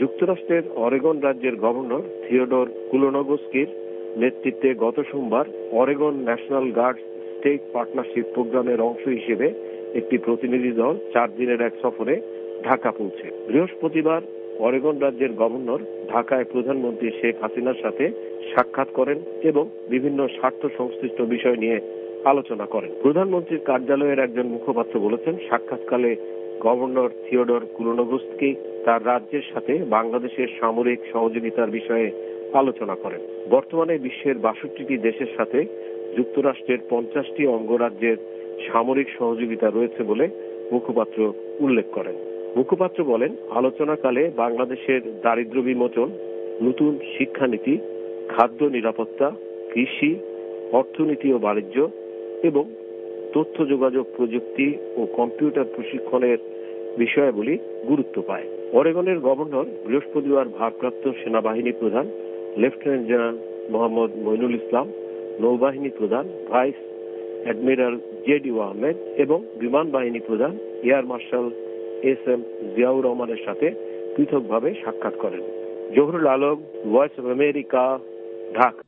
যুক্তরাষ্ট্রের অরেগন রাজ্যের governor Theodore কুলোনগোস্কির নেতৃত্বে গত সোমবার Oregon national guard state partnership প্রোগ্রামের অংশ হিসেবে একটি প্রতিনিধি দল 4 দিনের এক সফরে ঢাকা পৌঁছে। বৃহস্পতিবার অরেগন রাজ্যের গভর্নর ঢাকায় প্রধানমন্ত্রী শেখ হাসিনার সাথে সাক্ষাৎ করেন এবং বিভিন্ন স্বার্থ সংশ্লিষ্ট বিষয় নিয়ে আলোচনা করেন। প্রধানমন্ত্রীর কার্যালয়ের একজন মুখপাত্র বলেছেন, সাক্ষাৎকালে গভর্নর থিওডর কুলোনগোস্কি তার রাজ্যের সাথে বাংলাদেশের সামরিক সহযোগিতার বিষয়ে আলোচনা করেন। বর্তমানে বিশ্বের 62টি দেশের সাথে যুক্তরাষ্ট্রের 50টি অঙ্গরাজ্যের সামরিক সহযোগিতা রয়েছে বলে মুখপাত্র উল্লেখ করেন। মুখপাত্র বলেন, আলোচনাকালে বাংলাদেশের দারিদ্র্য বিমোচন, নতুন শিক্ষানীতি, খাদ্য নিরাপত্তা, কৃষি, অর্থনীতি ও বাণিজ্য এবং তথ্য যোগাযোগ প্রযুক্তি ও কম্পিউটার প্রশিক্ষণের বিষয়াবলী গুরুত্ব পায়। অরেগনের গভর্নর বৃহস্পতিবার ভারপ্রাপ্ত সেনাবাহিনী প্রধান লেফটেন্যান্ট জেনারেল মোহাম্মদ মইনুল ইসলাম, নৌবাহিনী প্রধান ভাইস অ্যাডমিরাল জেডি আহমেদ এবং বিমান বাহিনী প্রধান এয়ার মার্শাল এস.এম. জিয়াউর রহমানের সাথে পৃথকভাবে সাক্ষাৎ করেন। Zahurul Alam, voice of America, Dhaka.